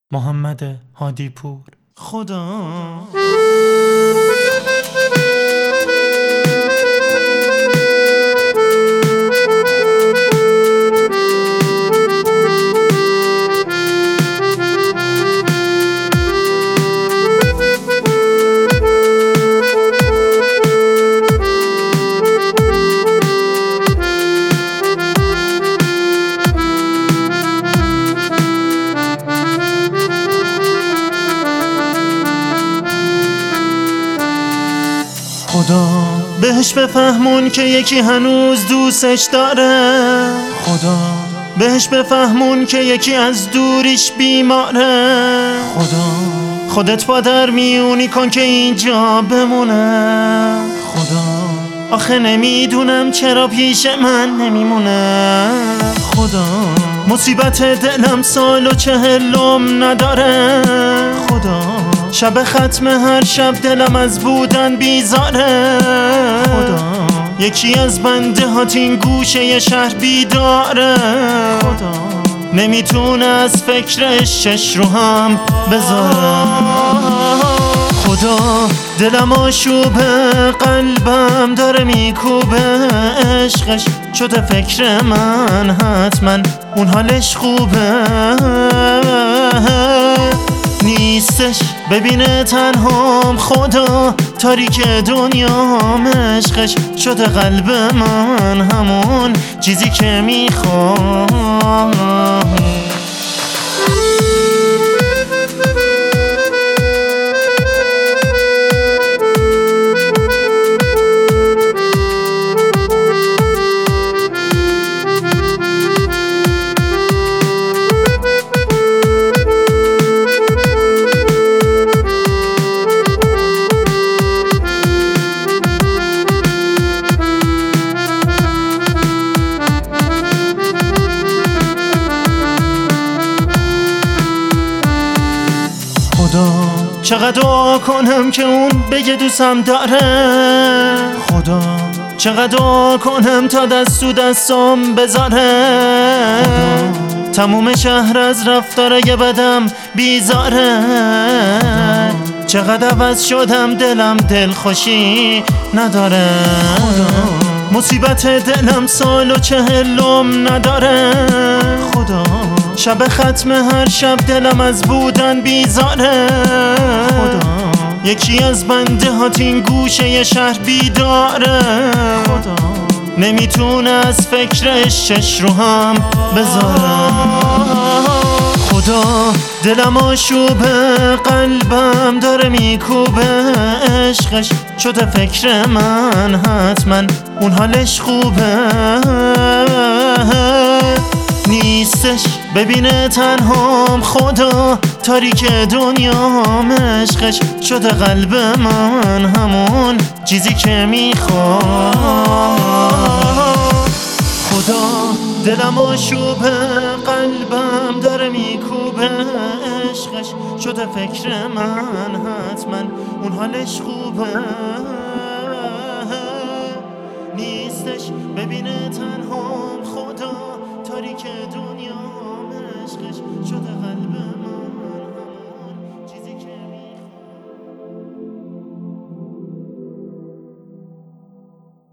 محمد هادی پور. خدا خدا بهش بفهمون که یکی هنوز دوستش داره. خدا بهش بفهمون که یکی از دوریش بیماره. خدا خودت با در میونی کن که اینجا بمونه. خدا آخه نمیدونم چرا پیش من نمیمونه. خدا مصیبت دلم سال و 40 نداره. خدا شب ختم هر شب دلم از بودن بیزاره. خدا یکی از بنده هات این گوشه شهر بیداره. خدا نمیتونه از فکرش چش رو هم بذاره. خدا دلم آشوبه، قلبم داره میکوبه، عشقش شده فکر من، حتما اون حالش خوبه. نیستش ببینه تنهام، خدا تاریک دنیام، عشقش شده قلب من همون چیزی که میخوام. خدا چقدر دعا کنم که اون بگه دوستم داره. خدا چقدر دعا کنم تا دست تو دستم بذاره. خدا تموم شهر از رفتارای بدم بیزاره. چقدر عوض شدم دلم دلخوشی نداره. خدا مصیبت دلم سال و 40 نداره. خدا شب ختم هر شب دلم از بودن بیزاره. خدا یکی از بنده هات این گوشه شهر بیداره. خدا نمیتونه از فکرش چش رو هم بذاره. خدا دلم آشوبه، قلبم داره میکوبه، عشقش شده فکر من، حتما اون حالش خوبه. نیستش ببینه تنهام، خدا تاریک دنیام، عشقش شده قلب من همون چیزی که میخوام. خدا دلم آشوبه، قلبم داره میکوبه، عشقش شده فکر من، حتما اون حالش خوبه. نیستش ببینه تنهام، خدا تاریک